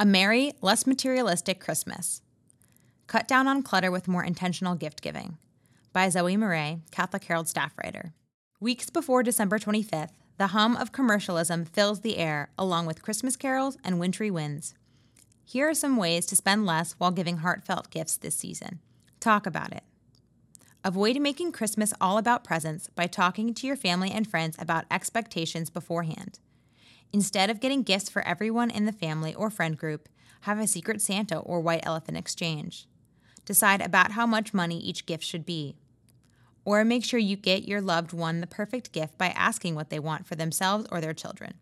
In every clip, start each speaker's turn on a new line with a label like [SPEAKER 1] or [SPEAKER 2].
[SPEAKER 1] A Merry, Less Materialistic Christmas. Cut Down on Clutter with More Intentional Gift Giving by Zoe Murray, Catholic Herald staff writer. Weeks before December 25th, the hum of commercialism fills the air along with Christmas carols and wintry winds. Here are some ways to spend less while giving heartfelt gifts this season. Talk about it. Avoid making Christmas all about presents by talking to your family and friends about expectations beforehand. Instead of getting gifts for everyone in the family or friend group, have a secret Santa or white elephant exchange. Decide about how much money each gift should be. Or make sure you get your loved one the perfect gift by asking what they want for themselves or their children.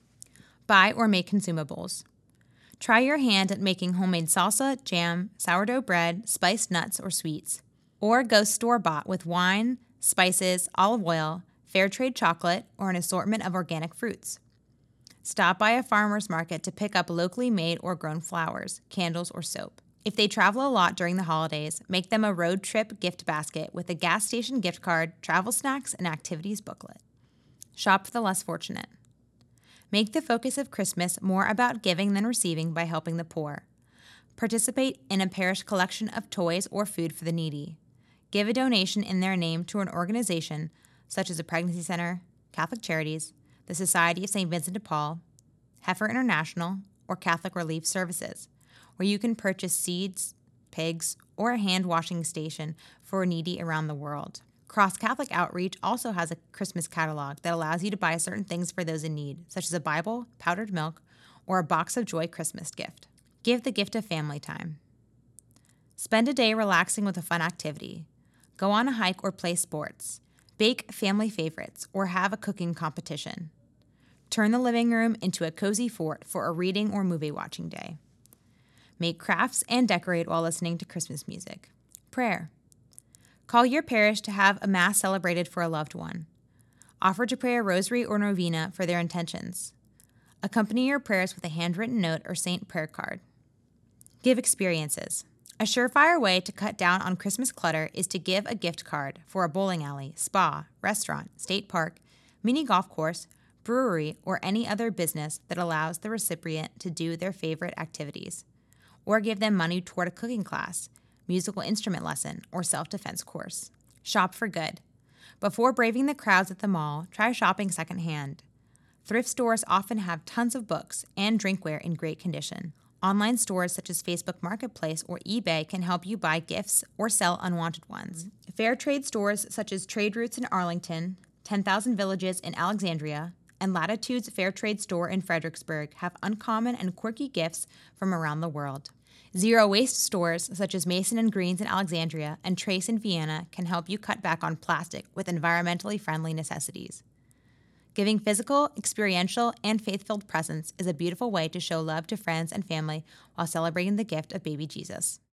[SPEAKER 1] Buy or make consumables. Try your hand at making homemade salsa, jam, sourdough bread, spiced nuts, or sweets. Or go store-bought with wine, spices, olive oil, fair trade chocolate, or an assortment of organic fruits. Stop by a farmer's market to pick up locally made or grown flowers, candles, or soap. If they travel a lot during the holidays, make them a road trip gift basket with a gas station gift card, travel snacks, and activities booklet. Shop for the less fortunate. Make the focus of Christmas more about giving than receiving by helping the poor. Participate in a parish collection of toys or food for the needy. Give a donation in their name to an organization such as a pregnancy center, Catholic Charities, the Society of St. Vincent de Paul, Heifer International, or Catholic Relief Services, where you can purchase seeds, pigs, or a hand-washing station for needy around the world. Cross Catholic Outreach also has a Christmas catalog that allows you to buy certain things for those in need, such as a Bible, powdered milk, or a Box of Joy Christmas gift. Give the gift of family time. Spend a day relaxing with a fun activity. Go on a hike or play sports. Bake family favorites or have a cooking competition. Turn the living room into a cozy fort for a reading or movie watching day. Make crafts and decorate while listening to Christmas music. Prayer. Call your parish to have a Mass celebrated for a loved one. Offer to pray a rosary or novena for their intentions. Accompany your prayers with a handwritten note or saint prayer card. Give experiences. A surefire way to cut down on Christmas clutter is to give a gift card for a bowling alley, spa, restaurant, state park, mini golf course, brewery, or any other business that allows the recipient to do their favorite activities. Or give them money toward a cooking class, musical instrument lesson, or self-defense course. Shop for good. Before braving the crowds at the mall, try shopping secondhand. Thrift stores often have tons of books and drinkware in great condition. Online stores such as Facebook Marketplace or eBay can help you buy gifts or sell unwanted ones. Fair trade stores such as Trade Routes in Arlington, 10,000 Villages in Alexandria, and Latitude's Fair Trade store in Fredericksburg have uncommon and quirky gifts from around the world. Zero-waste stores such as Mason and Greens in Alexandria and Trace in Vienna can help you cut back on plastic with environmentally friendly necessities. Giving physical, experiential, and faith-filled presents is a beautiful way to show love to friends and family while celebrating the gift of baby Jesus.